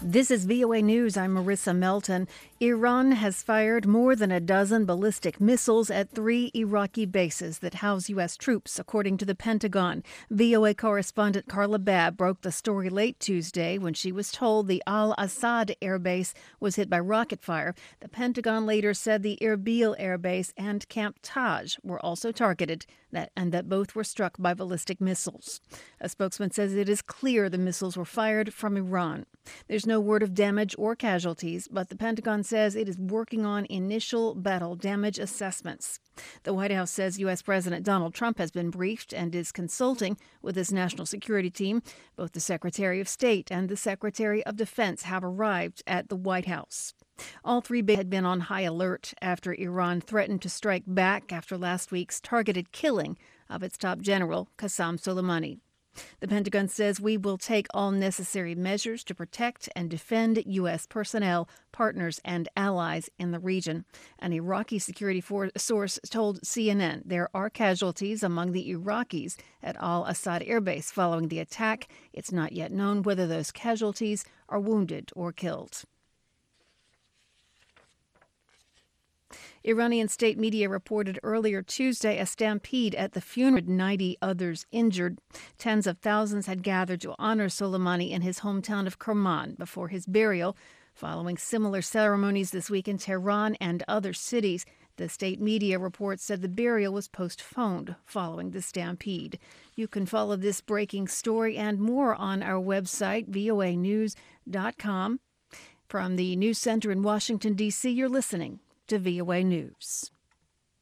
This is VOA News. I'm Marissa Melton. Iran has fired more than a dozen ballistic missiles at 3 Iraqi bases that house U.S. troops, according to the Pentagon. VOA correspondent Carla Babb broke the story late Tuesday when she was told the Al-Assad air base was hit by rocket fire. The Pentagon later said the Erbil air base and Camp Taj were also targeted, and that both were struck by ballistic missiles. A spokesman says it is clear the missiles were fired from Iran. There's no word of damage or casualties, but the Pentagon says it is working on initial battle damage assessments. The White House says U.S. President Donald Trump has been briefed and is consulting with his national security team. Both the Secretary of State and the Secretary of Defense have arrived at the White House. All three had been on high alert after Iran threatened to strike back after last week's targeted killing of its top general, Qasem Soleimani. The Pentagon says we will take all necessary measures to protect and defend U.S. personnel, partners, and allies in the region. An Iraqi security source told CNN there are casualties among the Iraqis at Al-Assad Air Base following the attack. It's not yet known whether those casualties are wounded or killed. Iranian state media reported earlier Tuesday a stampede at the funeral, 90 others injured. Tens of thousands had gathered to honor Soleimani in his hometown of Kerman before his burial. Following similar ceremonies this week in Tehran and other cities, the state media report said the burial was postponed following the stampede. You can follow this breaking story and more on our website, voanews.com. From the News Center in Washington, D.C., you're listening to VOA News.